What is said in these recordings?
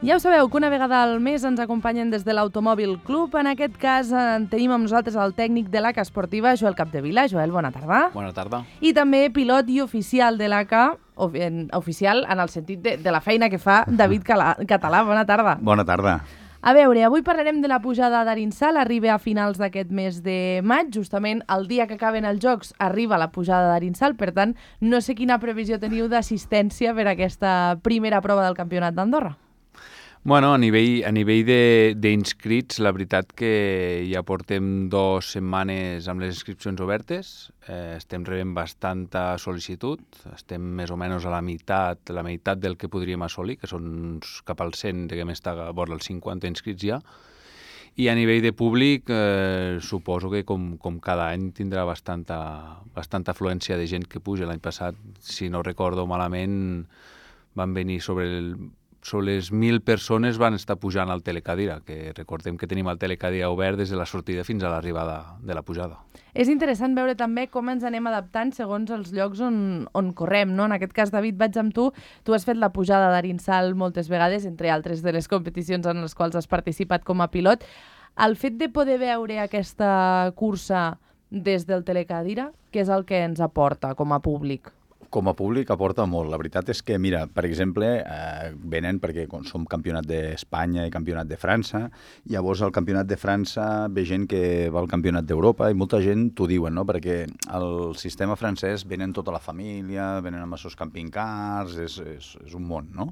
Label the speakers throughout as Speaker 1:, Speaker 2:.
Speaker 1: Ja ho sabeu, que una vegada al mes ens acompanyen des de l'Automòbil Club. En aquest cas tenim amb nosaltres el tècnic de l'ACA Esportiva, Joel Capdevila. Joel, bona tarda.
Speaker 2: Bona tarda.
Speaker 1: I també pilot i oficial de l'ACA, oficial en el sentit de la feina que fa David Català. Bona tarda.
Speaker 3: Bona tarda.
Speaker 1: A veure, avui parlarem de la pujada d'Arinsal. Arriba a finals d'aquest mes de maig, justament el dia que acaben els Jocs arriba la pujada d'Arinsal, per tant, no sé quina previsió teniu d'assistència per a aquesta primera prova del Campionat d'Andorra.
Speaker 2: Bueno, a nivell d'inscrits, la veritat que ja portem 2 setmanes amb les inscripcions obertes, estem rebent bastanta sol·licitud, estem més o menys a la meitat del que podríem assolir, que són cap al 100, diguem, està a vora els 50 inscrits ja, i a nivell de públic suposo que com cada any tindrà bastanta afluència de gent que puja. L'any passat, si no recordo malament, van venir sobre les 1.000 persones van estar pujant al telecadira, que recordem que tenim el telecadira obert des de la sortida fins a l'arribada de la pujada.
Speaker 1: És interessant veure també com ens anem adaptant segons els llocs on correm, no? En aquest cas, David, vaig amb tu. Tu has fet la pujada d'Arinsal moltes vegades, entre altres de les competicions en les quals has participat com a pilot. El fet de poder veure aquesta cursa des del telecadira, què és el que ens aporta com a públic?
Speaker 3: Com a públic aporta molt. La veritat és que, mira, per exemple, venen perquè som campionat d'Espanya i campionat de França, llavors al campionat de França ve gent que va al campionat d'Europa i molta gent t'ho diuen, no? Perquè el sistema francès venen tota la família, venen amb els seus camping-cars, és un món, no?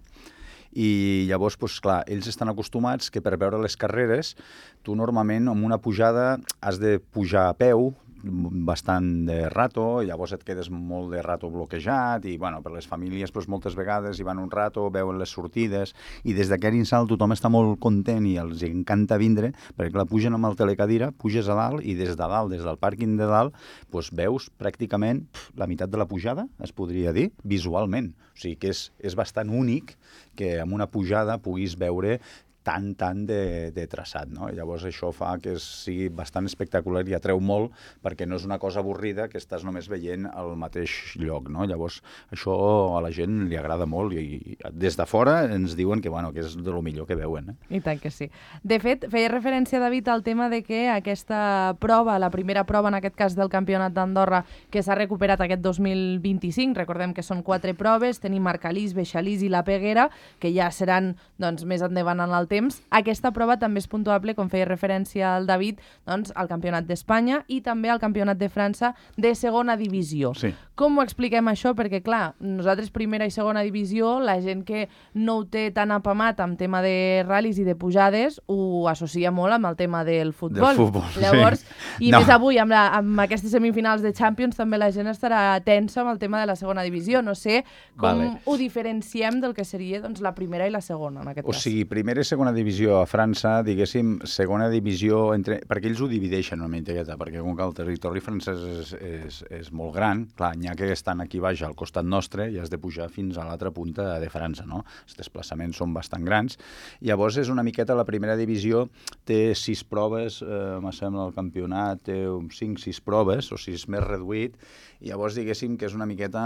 Speaker 3: I llavors, doncs, clar, ells estan acostumats que per veure les carreres tu normalment amb una pujada has de pujar a peu, bastant de rato, llavors et quedes molt de rato bloquejat i, bueno, per les famílies doncs, moltes vegades hi van un rato, veuen les sortides i des d'Arinsal tothom està molt content i els encanta vindre perquè, clar, pugen amb el telecadira, puges a dalt i des de dalt, des del pàrquing de dalt, doncs veus pràcticament la meitat de la pujada, es podria dir, visualment. O sigui que és bastant únic que amb una pujada puguis veure tant de traçat, no? Llavors això fa que sigui bastant espectacular i atreu molt perquè no és una cosa avorrida que estàs només veient al mateix lloc, no? Llavors això a la gent li agrada molt i des de fora ens diuen que, bueno, que és de lo millor que veuen.
Speaker 1: I tant que sí. De fet, feia referència, David, al tema de que aquesta prova, la primera prova en aquest cas del Campionat d'Andorra, que s'ha recuperat aquest 2025, recordem que són 4 proves, tenim Arcalís, Beixalís i la Peguera, que ja seran doncs, més endavant en el temps. Aquesta prova també és puntuable, com feia referència al David, doncs, al Campionat d'Espanya i també al Campionat de França de segona divisió.
Speaker 3: Sí.
Speaker 1: Com ho expliquem això? Perquè, clar, nosaltres primera i segona divisió, la gent que no ho té tan apamat amb tema de ral·lis i de pujades, ho associa molt amb el tema del futbol. Llavors, sí. I més avui, amb aquestes semifinals de Champions, també la gent estarà tensa amb el tema de la segona divisió. No sé com ho diferenciem del que seria doncs, la primera i la segona, en aquest cas.
Speaker 3: O sigui, primera i segona divisió a França, diguéssim, segona divisió, perquè ells ho divideixen una miqueta, perquè com que el territori francès és molt gran, clar, n'hi ha que estan aquí baix al costat nostre i has de pujar fins a l'altra punta de França, no? Els desplaçaments són bastant grans. Llavors és una miqueta, la primera divisió té 6 proves, me sembla el campionat té 5-6 proves, o sigui, és més reduït, i llavors diguéssim que és una miqueta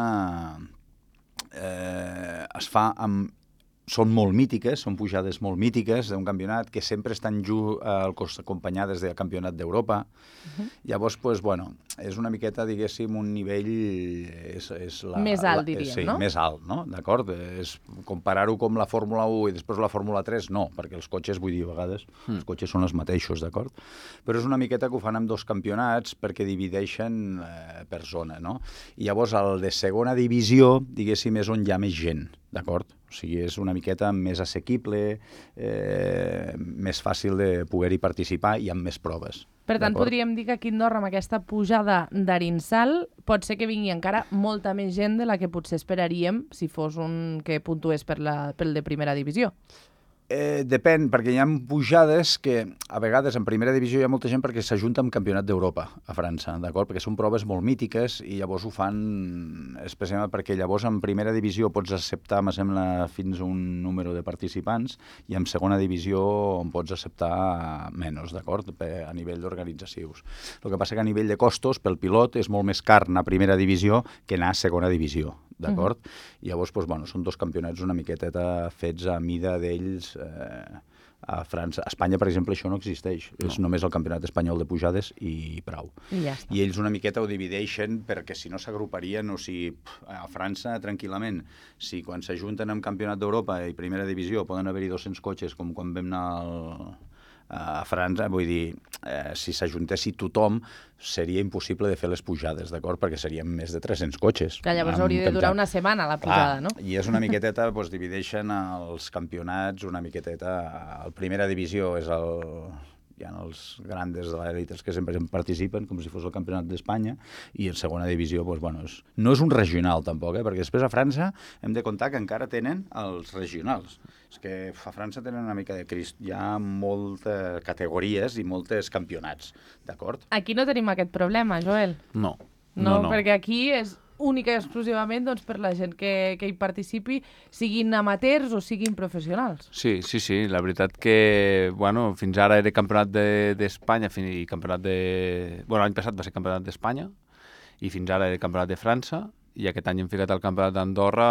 Speaker 3: es fa amb són molt mítiques, són pujades molt mítiques d'un campionat que sempre estan acompanyades del campionat d'Europa. Llavors, doncs, bueno, és una miqueta, diguéssim, un nivell...
Speaker 1: més alt, diríem,
Speaker 3: sí,
Speaker 1: no?
Speaker 3: Sí, més alt, no? D'acord? Comparar-ho com la Fórmula 1 i després la Fórmula 3, no, perquè els cotxes, vull dir, a vegades, els cotxes són els mateixos, d'acord? Però és una miqueta que ho fan amb 2 campionats perquè divideixen per zona, no? I llavors, el de segona divisió, diguéssim, és on hi ha més gent, d'acord? O sigui, és una miqueta més assequible, més fàcil de poder-hi participar i amb més proves.
Speaker 1: Per tant, podríem dir que aquí a Andorra, amb aquesta pujada d'Arinsal, pot ser que vingui encara molta més gent de la que potser esperaríem si fos un que puntués pel de primera divisió.
Speaker 3: Depèn, perquè hi ha pujades que a vegades en primera divisió hi ha molta gent perquè s'ajunta amb Campionat d'Europa a França, d'acord? Perquè són proves molt mítiques i llavors ho fan especialment perquè llavors en primera divisió pots acceptar, me sembla, fins a un número de participants i en segona divisió en pots acceptar menys, d'acord? A nivell d'organitzacions. El que passa que a nivell de costos, pel pilot és molt més car anar a primera divisió que anar a segona divisió, d'acord? I llavors, doncs, bueno, són dos campionats una miqueteta fets a mida d'ells. A França, a Espanya, per exemple, això no existeix. No. És només el campionat espanyol de pujades i prou. I ells una miqueta ho divideixen perquè si no s'agruparien, o si a França, tranquil·lament, si quan s'ajunten amb campionat d'Europa i primera divisió poden haver-hi 200 cotxes, com quan vam anar a França, vull dir, si s'ajuntessi tothom, seria impossible de fer les pujades, d'acord? Perquè serien més de 300 cotxes.
Speaker 1: Que llavors hauria de durar una setmana la pujada, no?
Speaker 3: I és una miqueteta, doncs divideixen els campionats una miqueteta. El primera divisió és hi ha els grandes de l'elit, els que sempre participen, com si fos el campionat d'Espanya, i en segona divisió, doncs, bueno, no és un regional tampoc, perquè després a França hem de comptar que encara tenen els regionals. És que a França tenen una mica de crist. Hi ha moltes categories i moltes campionats, d'acord?
Speaker 1: Aquí no tenim aquest problema, Joel.
Speaker 2: No.
Speaker 1: No, perquè aquí és única i exclusivament doncs, per la gent que hi participi, siguin amateurs o siguin professionals.
Speaker 2: Sí. La veritat que, bueno, fins ara era campionat d'Espanya i campionat de... Bueno, l'any passat va ser campionat d'Espanya i fins ara era campionat de França i aquest any hem ficat el campionat d'Andorra.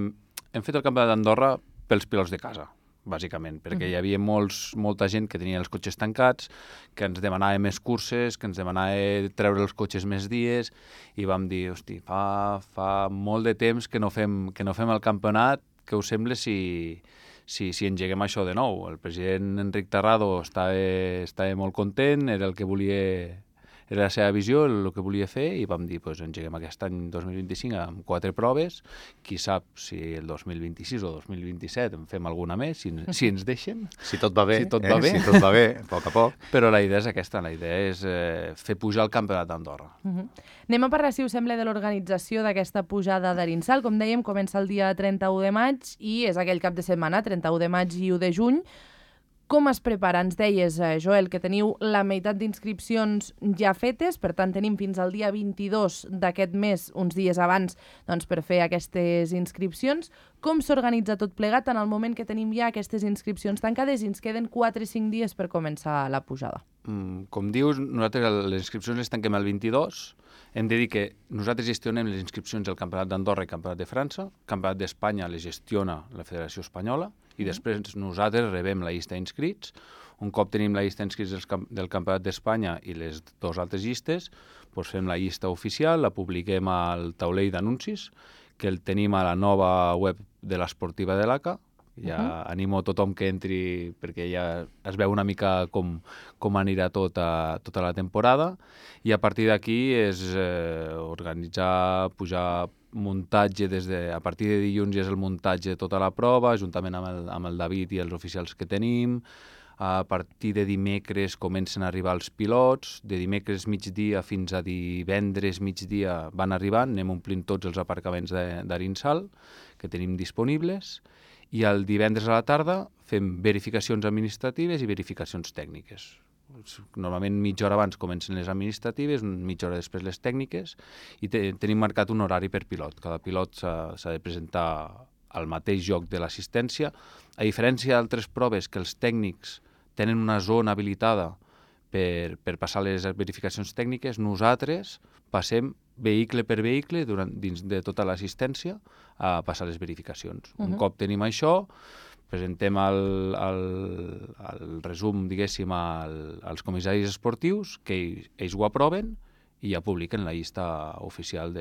Speaker 2: Hem fet el campionat d'Andorra pels pilots de casa, bàsicament, perquè hi havia molta gent que tenia els cotxes tancats, que ens demanava més curses, que ens demanava treure els cotxes més dies, i vam dir, hosti, fa molt de temps que no fem el campionat, què us sembla si engeguem això de nou? El president Enric Tarrado estava molt content, era el que volia... Era la seva visió, el que volia fer, i vam dir, doncs engeguem aquest any 2025 amb 4 proves, qui sap si el 2026 o 2027 en fem alguna més, si ens deixen.
Speaker 3: Si tot va bé.
Speaker 2: Si tot va bé.
Speaker 3: Si tot va bé, a poc a poc.
Speaker 2: Però la idea és aquesta, la idea és fer pujar el campionat d'Andorra.
Speaker 1: Anem a parlar, si us sembla, de l'organització d'aquesta pujada d'Arinsal. Com dèiem, comença el dia 31 de maig i és aquell cap de setmana, 31 de maig i 1 de juny. Com es prepara? Ens deies, Joel, que teniu la meitat d'inscripcions ja fetes, per tant tenim fins al dia 22 d'aquest mes, uns dies abans, doncs, per fer aquestes inscripcions. Com s'organitza tot plegat en el moment que tenim ja aquestes inscripcions tancades i ens queden 4 o 5 dies per començar la pujada?
Speaker 2: Com dius, nosaltres les inscripcions les tanquem el 22. Hem de dir que nosaltres gestionem les inscripcions del Campionat d'Andorra i Campionat de França. El Campionat d'Espanya les gestiona la Federació Espanyola i després nosaltres rebem la llista d'inscrits. Un cop tenim la llista d'inscrits del Campionat d'Espanya i les 2 altres llistes, doncs fem la llista oficial, la publiquem al taulell d'anuncis, que el tenim a la nova web de l'Esportiva de l'ACA. Ja animo a tothom que entri perquè ja es veu una mica com anirà tota la temporada, i a partir d'aquí és organitzar, pujar muntatge a partir de dilluns ja és el muntatge de tota la prova, juntament amb el David i els oficials que tenim. A partir de dimecres comencen a arribar els pilots, de dimecres migdia fins a divendres migdia van arribant, anem omplint tots els aparcaments d'Arinsal que tenim disponibles, i el divendres a la tarda fem verificacions administratives i verificacions tècniques. Normalment mitja hora abans comencen les administratives, mitja hora després les tècniques, i tenim marcat un horari per pilot. Cada pilot s'ha de presentar al mateix lloc de l'assistència. A diferència d'altres proves que els tècnics tenen una zona habilitada per passar les verificacions tècniques, nosaltres passem vehicle per vehicle dins de tota l'assistència a passar les verificacions. Un cop tenim això, presentem el resum, diguéssim, als comissaris esportius, que ells ho aproven i ja publiquen la llista oficial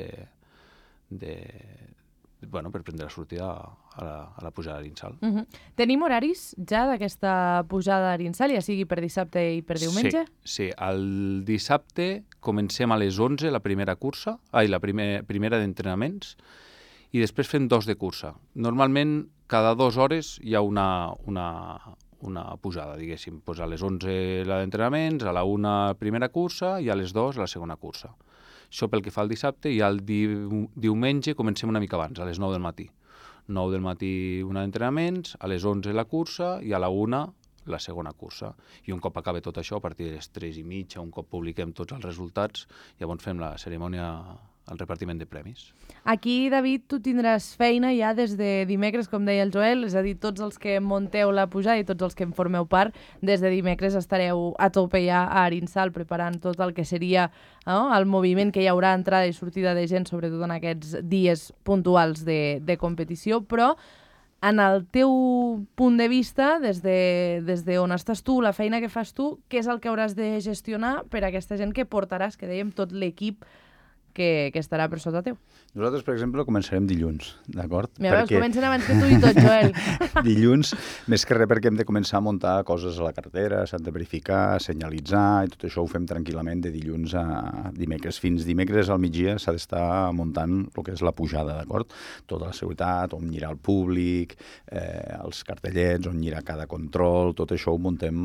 Speaker 2: per prendre la sortida a la pujada d'Arinsal.
Speaker 1: Tenim horaris ja d'aquesta pujada d'Arinsal, ja sigui per dissabte i per diumenge?
Speaker 2: Sí. El dissabte comencem a les 11 la primera cursa, la primera d'entrenaments, i després fem 2 de cursa. Normalment, cada 2 hores hi ha una pujada, diguéssim. Pues a les 11 la d'entrenaments, a la 1 primera cursa i a les 2 la segona cursa. Això pel que fa al dissabte, i el diumenge comencem una mica abans, a les 9 del matí. 9 del matí una d'entrenaments, a les 11 la cursa i a la 1 la segona cursa. I un cop acaba tot això, a partir de les 3:30, un cop publiquem tots els resultats, llavors fem la cerimònia al repartiment de premis.
Speaker 1: Aquí, David, tu tindràs feina ja des de dimecres, com deia el Joel, és a dir, tots els que munteu la pujada i tots els que en formeu part, des de dimecres estareu a tope ja a Arinsal preparant tot el que seria el moviment que hi haurà entrada i sortida de gent, sobretot en aquests dies puntuals de competició, però en el teu punt de vista, des de on estàs tu, la feina que fas tu, què és el que hauràs de gestionar per a aquesta gent que portaràs, que dèiem, tot l'equip que estarà per sota teu?
Speaker 3: Nosaltres, per exemple, començarem dilluns, d'acord?
Speaker 1: Mira, veus, comencen abans que tu i tot, Joel.
Speaker 3: Dilluns, més que res perquè hem de començar a muntar coses a la carretera, s'han de verificar, senyalitzar, i tot això ho fem tranquil·lament de dilluns a dimecres. Fins dimecres al migdia s'ha d'estar muntant el que és la pujada, d'acord? Tota la seguretat, on anirà el públic, els cartellets, on anirà cada control, tot això ho muntem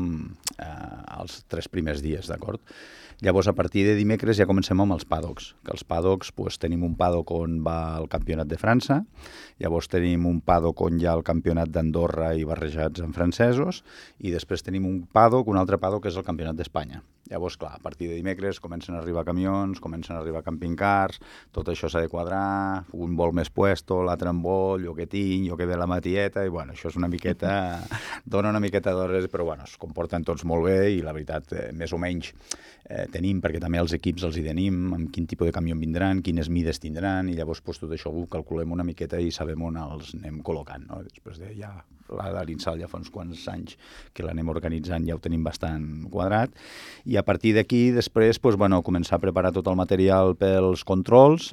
Speaker 3: els 3 primers dies, d'acord? Llavors, a partir de dimecres ja comencem amb els paddocks, que els paddocks tenim un paddock on va el Campionat de França, llavors tenim un paddock on hi ha el Campionat d'Andorra i barrejats amb francesos, i després tenim un altre paddock que és el Campionat d'Espanya. Llavors, clar, a partir de dimecres comencen a arribar camions, comencen a arribar camping-cars, tot això s'ha de quadrar, un vol més puesto, l'altre en vol, jo que tinc, jo que ve la matieta, i bueno, això és una miqueta, dona una miqueta d'hores, però bueno, es comporten tots molt bé i la veritat, més o menys, tenim, perquè també els equips els hi tenim, amb quin tipus de camió vindran, quines mides tindran, i llavors tot això ho calculem una miqueta i sabem on els anem col·locant, no? Després de ja la d'Arinsal ja fa uns quants anys que l'anem organitzant, ja ho tenim bastant quadrat, i a partir d'aquí després començar a preparar tot el material pels controls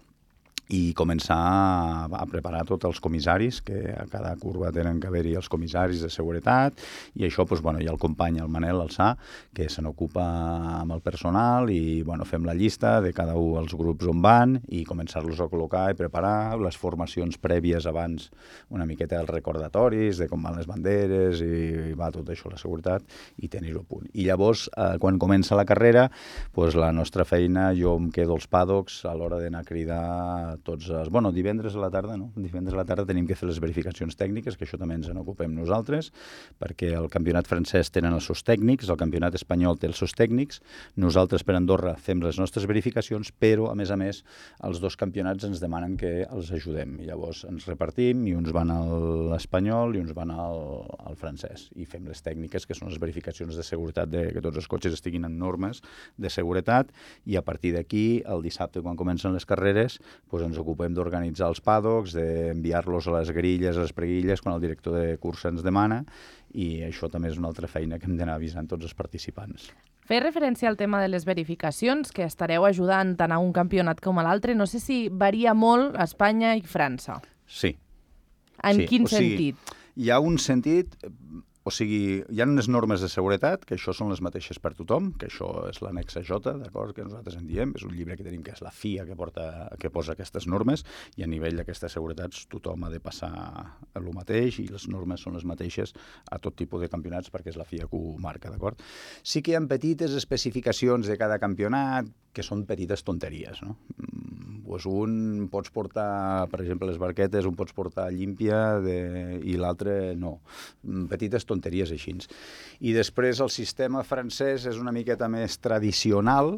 Speaker 3: i començar a preparar tots els comissaris, que a cada curva tenen que haver-hi els comissaris de seguretat, i això hi ha el company, el Manel Alçà, que se n'ocupa amb el personal, i fem la llista de cada un dels grups on van i començar-los a col·locar i preparar les formacions prèvies abans, una miqueta dels recordatoris de com van les banderes i va tot això, la seguretat, i tenir-ho a punt. I llavors, quan comença la carrera, la nostra feina, jo em quedo als paddocks a l'hora d'anar a cridar tots els... divendres a la tarda, no? Divendres a la tarda tenim que fer les verificacions tècniques, que això també ens n'ocupem nosaltres, perquè el campionat francès tenen els seus tècnics, el campionat espanyol té els seus tècnics, nosaltres per Andorra fem les nostres verificacions, però, a més, els 2 campionats ens demanen que els ajudem. I llavors ens repartim, i uns van a l'espanyol i uns van al francès. I fem les tècniques, que són les verificacions de seguretat, que tots els cotxes estiguin en normes de seguretat, i a partir d'aquí, el dissabte, quan comencen les carreres, ens ocupem d'organitzar els paddocks, d'enviar-los a les grilles, a les preguilles, quan el director de cursa ens demana, i això també és una altra feina que hem d'anar avisant tots els participants.
Speaker 1: Feia referència al tema de les verificacions, que estareu ajudant tant a un campionat com a l'altre. No sé si varia molt a Espanya i França.
Speaker 3: Sí.
Speaker 1: En quin sentit?
Speaker 3: Hi ha un sentit... hi ha unes normes de seguretat, que això són les mateixes per tothom, que això és l'annexa J, d'acord, que nosaltres en diem, és un llibre que tenim que és la FIA que posa aquestes normes, i a nivell d'aquestes seguretats tothom ha de passar el mateix, i les normes són les mateixes a tot tipus de campionats, perquè és la FIA que ho marca, d'acord? Sí que hi ha petites especificacions de cada campionat, que són petites tonteries, no? Un pots portar, per exemple, les barquetes, un pots portar llímpia i l'altre no. Petites tonteries així. I després el sistema francès és una miqueta més tradicional,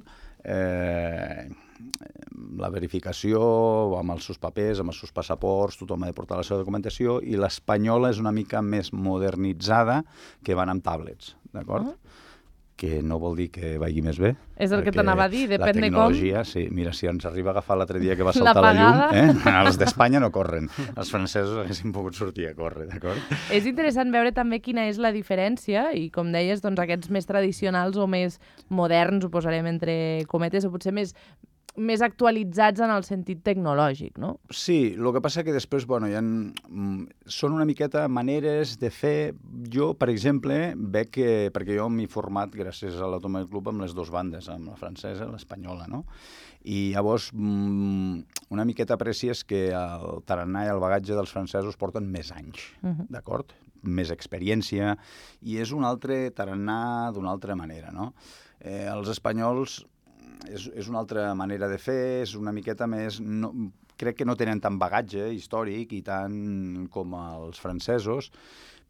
Speaker 3: la verificació amb els seus papers, amb els seus passaports, tothom ha de portar la seva documentació, i l'espanyola és una mica més modernitzada, que van amb tablets, d'acord? Que no vol dir que vagi més bé.
Speaker 1: És el que t'anava a dir, depèn de com.
Speaker 3: La tecnologia, sí. Mira, si ens arriba a agafar l'altre dia que va saltar la llum, els d'Espanya no corren. Els francesos haguessin pogut sortir a córrer, d'acord?
Speaker 1: És interessant veure també quina és la diferència, i com deies, doncs aquests més tradicionals o més moderns, ho posarem entre cometes, o potser més actualitzats en el sentit tecnològic, no?
Speaker 3: Sí, el que passa que després, són una miqueta maneres de fer. Jo, per exemple, veig que, perquè jo m'he format gràcies a l'Automòbil Club amb les 2 bandes, amb la francesa i l'espanyola, no? I llavors una miqueta aprecies que el tarannà i el bagatge dels francesos porten més anys, d'acord? Més experiència, i és un altre tarannà d'una altra manera, no? Els espanyols és una altra manera de fer, és una miqueta més... crec que no tenen tant bagatge històric i tant com els francesos,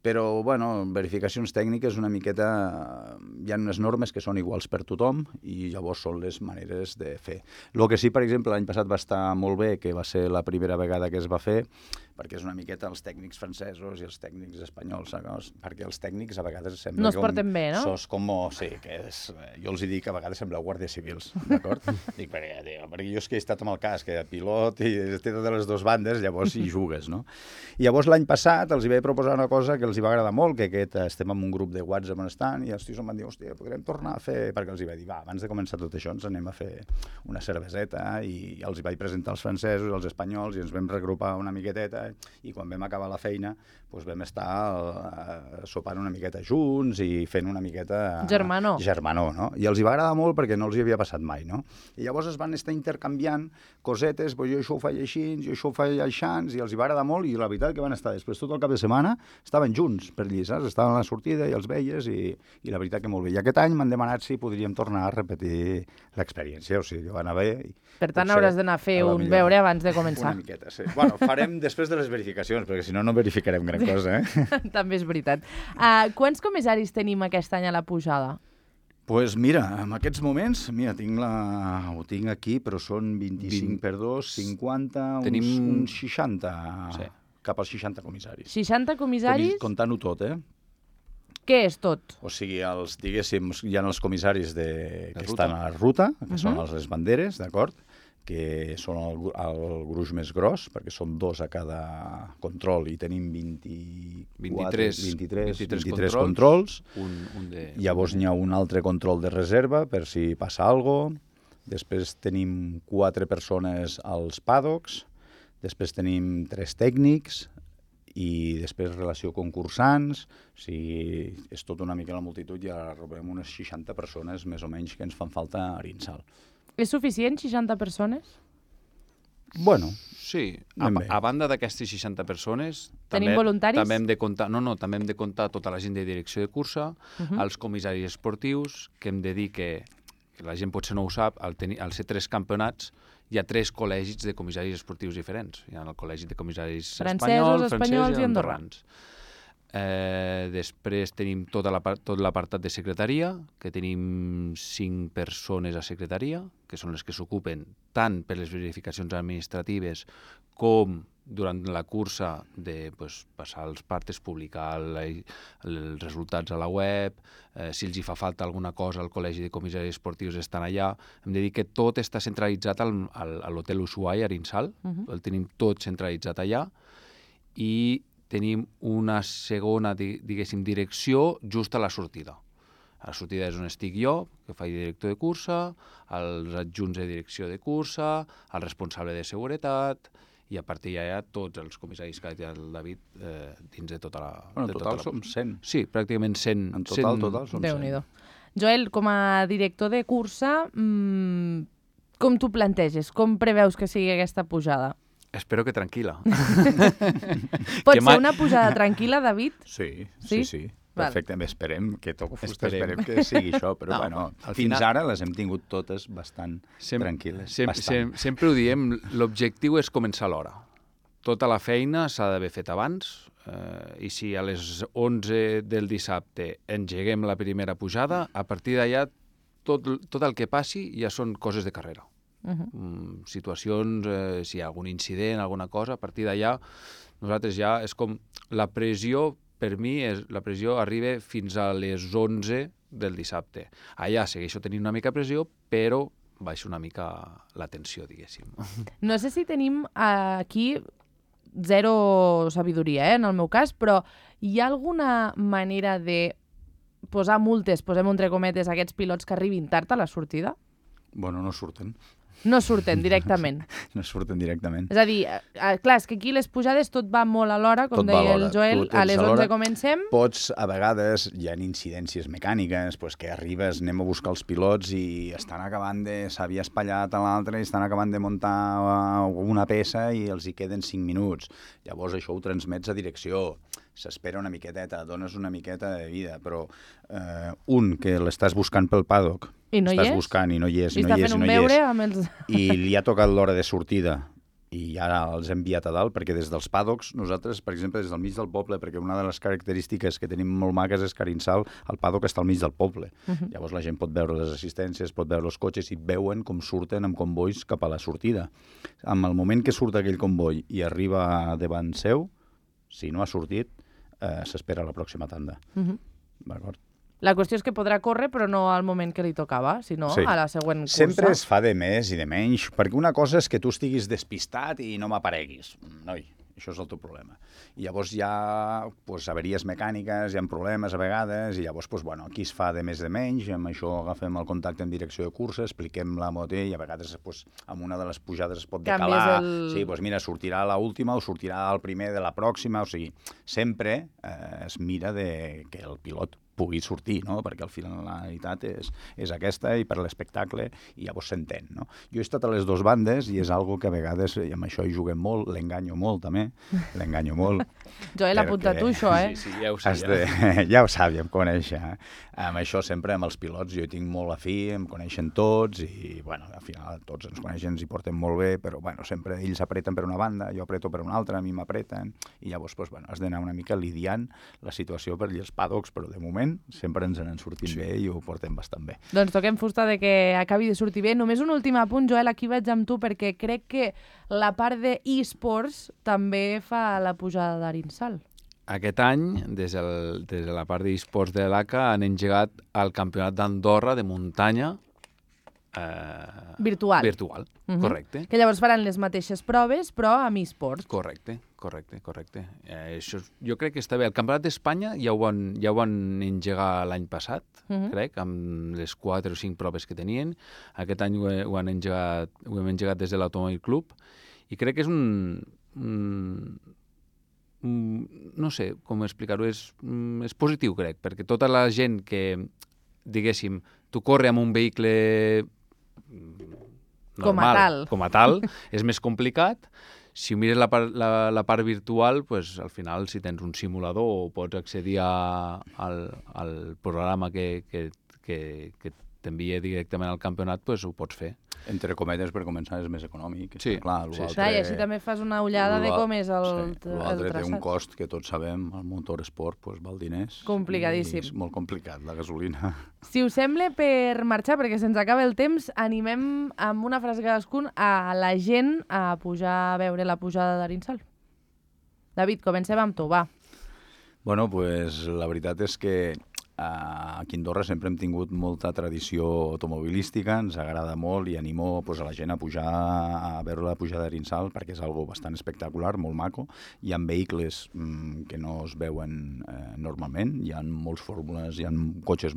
Speaker 3: Però, bueno, verificacions tècniques una miqueta... Hi ha unes normes que són iguals per tothom i llavors són les maneres de fer. El que sí, per exemple, l'any passat va estar molt bé, que va ser la primera vegada que es va fer, perquè és una miqueta els tècnics francesos i els tècnics espanyols, saps? Perquè els tècnics a vegades sembla
Speaker 1: no es porten bé, no?
Speaker 3: Sos com... Sí, que és... Jo els dic que a vegades sembleu guàrdies civils, d'acord? Dic, perquè jo és que he estat amb el cas, que pilot i té totes les dues bandes, llavors hi jugues, no? I llavors l'any passat els hi vaig proposar una cosa que els hi va agradar molt, que estem en un grup de WhatsApp on estan, i els tios em van dir, hòstia, podrem tornar a fer... Perquè els hi vaig dir, va, abans de començar tot això ens anem a fer una cerveseta, i els hi vaig presentar els francesos, els espanyols, i ens vam regrupar una miqueteta, i quan vam acabar la feina doncs vam estar sopant una miqueta junts i fent una miqueta... Germanor, no? I els hi va agradar molt perquè no els hi havia passat mai, no? I llavors es van estar intercanviant cosetes, jo això ho faig així, jo això ho faig aixans, i els hi va agradar molt, i la veritat que van estar després tot el cap de setmana, estaven junts per allí, saps? Estaven a la sortida i els veies, i la veritat que molt bé. I aquest any m'han demanat si podríem tornar a repetir l'experiència, o sigui, va anar bé.
Speaker 1: Per tant, hauràs d'anar a fer un veure abans de començar.
Speaker 3: Una miqueta, sí. Bueno, farem després de les verificacions, perquè si no, no verificarem gran cosa,
Speaker 1: També és veritat. Quants comissaris tenim aquest any a la pujada?
Speaker 3: Doncs mira, en aquests moments, mira, ho tinc aquí, però són 25 per 2, 50, tenim uns 60, sí. Cap als 60 comissaris.
Speaker 1: 60 comissaris?
Speaker 3: Comptant-ho tot,
Speaker 1: Què és tot?
Speaker 3: O sigui, diguéssim, hi ha els comissaris que estan a la ruta, que són les banderes, d'acord? Que són el gruix més gros, perquè som 2 a cada control i tenim 23 controls. Llavors n'hi ha un altre control de reserva per si passa alguna cosa. Després tenim 4 persones als paddocks. Després tenim 3 tècnics i després relació concursants. O sigui, és tot una mica la multitud i ara rebem unes 60 persones més o menys que ens fan falta a Arinsal.
Speaker 1: És suficient, 60 persones?
Speaker 3: Bueno,
Speaker 2: sí. A banda d'aquestes 60 persones...
Speaker 1: Tenim voluntaris?
Speaker 2: També hem de comptar, també hem de comptar tota la gent de direcció de cursa, els comissaris esportius, que hem de dir que la gent potser no ho sap, al ser 3 campionats, hi ha 3 col·legis de comissaris esportius diferents. Hi ha el col·legi de comissaris
Speaker 1: francesos i andorrans.
Speaker 2: Després tenim tot l'apartat de secretaria, que tenim 5 persones a secretaria, que són les que s'ocupen tant per les verificacions administratives com durant la cursa de passar els partes, publicar els resultats a la web, si els hi fa falta alguna cosa al col·legi de comissaris esportius estan allà. Hem de dir que tot està centralitzat a l'hotel Ushuaia, a Arinsal, el tenim tot centralitzat allà, i tenim una segona, diguéssim, direcció just a la sortida. A la sortida és on estic jo, que faig director de cursa, els adjunts de direcció de cursa, el responsable de seguretat, i a partir d'allà hi ha tots els comissaris que ha dit el David dins de tota la...
Speaker 3: Bueno, en total som 100.
Speaker 2: Sí, pràcticament 100.
Speaker 3: En total som 100.
Speaker 1: Déu-n'hi-do. Joel, com a director de cursa, com t'ho planteges? Com preveus que sigui aquesta pujada?
Speaker 2: Espero que tranquil·la.
Speaker 1: Pot ser una pujada tranquil·la, David?
Speaker 3: Sí. Perfectament, esperem que toco fusta, esperem que sigui això, però fins ara les hem tingut totes bastant tranquil·les.
Speaker 2: Sempre ho diem, l'objectiu és començar a l'hora. Tota la feina s'ha d'haver fet abans, i si a les 11 del dissabte engeguem la primera pujada, a partir d'allà tot el que passi ja són coses de carrera. Situacions, si hi ha algun incident, alguna cosa, a partir d'allà nosaltres ja és com la pressió. Per mi, la pressió arriba fins a les 11 del dissabte. Allà segueixo tenint una mica pressió, però baixa una mica la tensió, diguéssim.
Speaker 1: No sé si tenim aquí zero sabidoria, en el meu cas, però hi ha alguna manera de posar multes, posem entre cometes, a aquests pilots que arribin tard a la sortida?
Speaker 3: Bueno, no surten.
Speaker 1: No surten directament.
Speaker 3: No surten directament.
Speaker 1: És a dir, clar, és que aquí les pujades tot va molt a l'hora, com deia el Joel, a les 11 comencem.
Speaker 3: Pots, a vegades, hi ha incidències mecàniques, que arribes, anem a buscar els pilots i estan acabant s'havia espatllat a l'altre i estan acabant de muntar una peça i els hi queden 5 minuts. Llavors això ho transmets a direcció. S'espera una miqueteta, dones una miqueta de vida, però que l'estàs buscant pel paddock,
Speaker 1: i no
Speaker 3: estàs buscant i no hi és,
Speaker 1: i està fent un veure amb els...
Speaker 3: i li ha tocat l'hora de sortida i ja els hem enviat a dalt, perquè des dels paddocks, nosaltres, per exemple, des del mig del poble, perquè una de les característiques que tenim molt maques és que a Arinsal el paddock està al mig del poble. Llavors la gent pot veure les assistències, pot veure els cotxes i veuen com surten amb convois cap a la sortida. En el moment que surt aquell comboi i arriba davant seu, si no ha sortit, s'espera la pròxima tanda. D'acord?
Speaker 1: La qüestió és que podrà córrer, però no al moment que li tocava, sinó a la següent cursa.
Speaker 3: Sempre es fa de més i de menys, perquè una cosa és que tu estiguis despistat i no m'apareguis. Noi, això és el teu problema. I llavors hi ha averies mecàniques, hi ha problemes a vegades, i llavors aquí es fa de més de menys, i amb això agafem el contacte en direcció de cursa, expliquem la moto i a vegades amb una de les pujades es pot decalar. Sí, mira, sortirà l'última o sortirà el primer de la pròxima, o sigui, sempre es mira que el pilot pugui sortir, no? Perquè al final la realitat és aquesta i per l'espectacle i llavors s'entén, no? Jo he estat a les dues bandes i és algo que a vegades, i amb això hi juguem molt, l'enganyo molt també, l'enganyo molt.
Speaker 1: Joel, apunta tu això,
Speaker 2: Sí, ja ho sé.
Speaker 3: Ja ho sap, ja em coneix. Amb això sempre, amb els pilots, jo hi tinc molt a fi, em coneixen tots i, al final tots ens coneixen, ens hi portem molt bé, però, sempre ells apreten per una banda, jo apreto per una altra, a mi m'apreten, i llavors, has d'anar una mica lidiant la situació per els paddocks, però de moment sempre ens n'han sortit bé i ho portem bastant bé.
Speaker 1: Doncs toquem fusta de que acabi de sortir bé. Només un últim apunt, Joel, aquí vaig amb tu, perquè crec que la part de eSports també fa la pujada d'Arinsal.
Speaker 2: Aquest any, des de la part d'eSports de l'ACA, han engegat el Campionat d'Andorra de muntanya
Speaker 1: virtual,
Speaker 2: correcte.
Speaker 1: Que llavors faran les mateixes proves, però amb eSports.
Speaker 2: Correcte. Això jo crec que està bé. El Campionat d'Espanya ja ho van engegar l'any passat, crec, amb les 4 o 5 proves que tenien. Aquest any ho hem engegat des de l'Automòbil Club i crec que és no sé com explicar-ho, és positiu, crec, perquè tota la gent que, diguéssim, tu corre amb un vehicle normal, com a tal, és més complicat. Si ho mires la part virtual, al final, si tens un simulador o pots accedir al programa que t'envia directament al campionat, ho pots fer.
Speaker 3: Entre cometes, per començar, és més econòmic.
Speaker 2: Sí,
Speaker 3: clar.
Speaker 1: I així també fas una ullada de com és el traçat.
Speaker 3: L'altre té un cost que tots sabem, el motor esport val diners.
Speaker 1: Complicadíssim.
Speaker 3: És molt complicat, la gasolina.
Speaker 1: Si us sembla, per marxar, perquè se'ns acaba el temps, animem amb una frase cadascun a la gent a pujar a veure la pujada d'Arinsal. David, comencem amb tu, va.
Speaker 3: La veritat és que aquí a Andorra sempre hem tingut molta tradició automobilística, ens agrada molt i animo a la gent a pujar a veure la pujada d'Arinsal perquè és algo bastant espectacular, molt maco. Hi ha vehicles que no es veuen normalment, hi ha molts fórmules, hi ha cotxes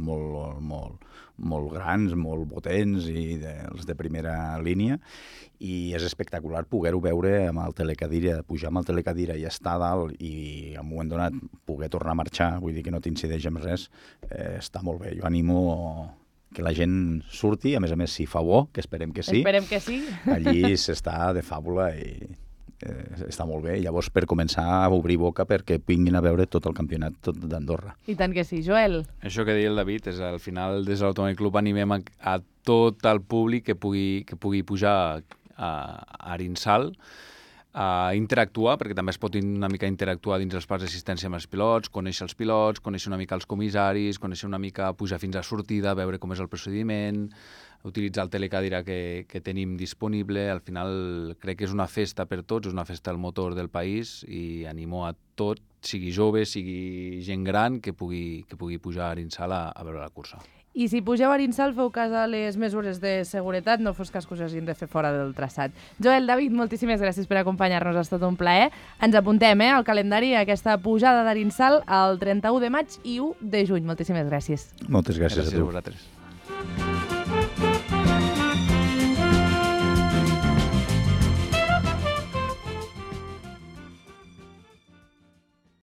Speaker 3: molt grans, molt potents i els de primera línia i és espectacular poder-ho veure amb el telecadira, pujar amb el telecadira i estar a dalt i en un moment donat poder tornar a marxar, vull dir que no t'incideix amb res, està molt bé. Jo animo que la gent surti, a més, si fa bo, que esperem que sí.
Speaker 1: Esperem que sí.
Speaker 3: Allí s'està de fàbula i està molt bé. Llavors, per començar a obrir boca perquè vinguin a veure tot el campionat d'Andorra.
Speaker 1: I tant que sí. Joel?
Speaker 2: Això que deia el David, és al final des de l'Automòbil Club animem a tot el públic que pugui pujar a Arinsal a interactuar, perquè també es pot una mica interactuar dins els parcs d'assistència amb els pilots, conèixer una mica els comissaris, conèixer una mica pujar fins a sortida, veure com és el procediment, utilitzar el telecadira que tenim disponible. Al final crec que és una festa per tots, és una festa del motor del país i animo a tot, sigui jove, sigui gent gran, que pugui pujar a Arinsal a veure la cursa.
Speaker 1: I si pugeu a Arinsal, feu cas a les mesures de seguretat, no fos cas que us hagin de fer fora del traçat. Joel, David, moltíssimes gràcies per acompanyar-nos, ha estat un plaer. Ens apuntem al calendari aquesta pujada d'Arinsal el 31 de maig i 1 de juny. Moltíssimes gràcies.
Speaker 3: Moltes gràcies a tu.
Speaker 2: A vosaltres.